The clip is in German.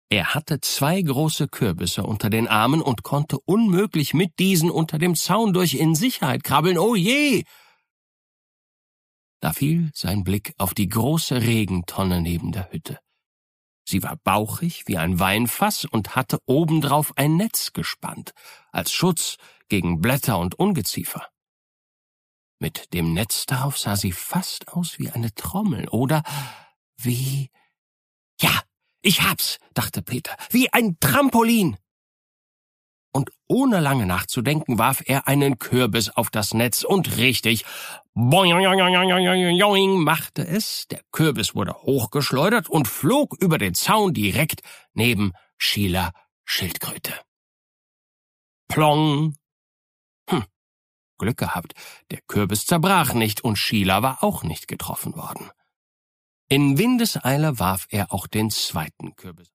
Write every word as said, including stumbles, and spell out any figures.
Er hatte zwei große Kürbisse unter den Armen und konnte unmöglich mit diesen unter dem Zaun durch in Sicherheit krabbeln. Oh je! Da fiel sein Blick auf die große Regentonne neben der Hütte. Sie war bauchig wie ein Weinfass und hatte obendrauf ein Netz gespannt, als Schutz gegen Blätter und Ungeziefer. Mit dem Netz darauf sah sie fast aus wie eine Trommel oder wie... »Ja, ich hab's«, dachte Peter, »wie ein Trampolin!« Und ohne lange nachzudenken warf er einen Kürbis auf das Netz und richtig boing machte es. Der Kürbis wurde hochgeschleudert und flog über den Zaun direkt neben Sheila Schildkröte. Plong! Hm, Glück gehabt, der Kürbis zerbrach nicht und Sheila war auch nicht getroffen worden. In Windeseile warf er auch den zweiten Kürbis.